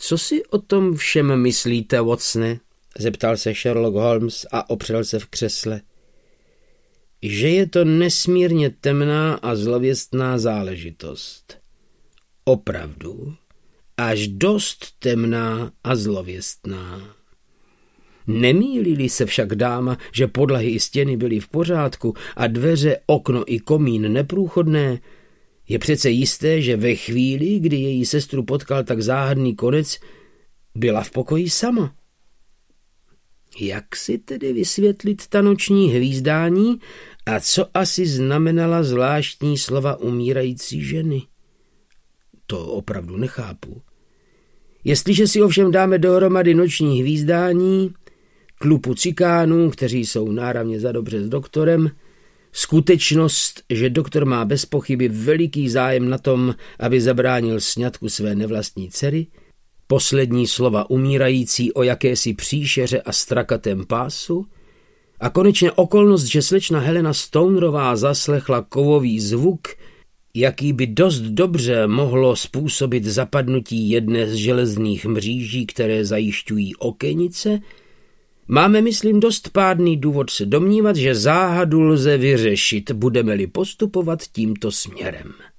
Co si o tom všem myslíte, Watsone? Zeptal se Sherlock Holmes a opřel se v křesle. Že je to nesmírně temná a zlověstná záležitost. Opravdu, až dost temná a zlověstná. Nemýlí-li se však dáma, že podlahy i stěny byly v pořádku a dveře, okno i komín neprůchodné, je přece jisté, že ve chvíli, kdy její sestru potkal tak záhadný konec, byla v pokoji sama. Jak si tedy vysvětlit ta noční hvízdání a co asi znamenala zvláštní slova umírající ženy? To opravdu nechápu. Jestliže si ovšem dáme dohromady noční hvízdání, tlupu cikánů, kteří jsou náramně zadobře s doktorem, skutečnost, že doktor má bez pochyby veliký zájem na tom, aby zabránil sňatku své nevlastní dcery, poslední slova umírající o jakési příšeře a strakatém pásu a konečně okolnost, že slečna Helena Stonerová zaslechla kovový zvuk, jaký by dost dobře mohlo způsobit zapadnutí jedné z železných mříží, které zajišťují okenice, máme, myslím, dost pádný důvod se domnívat, že záhadu lze vyřešit, budeme-li postupovat tímto směrem.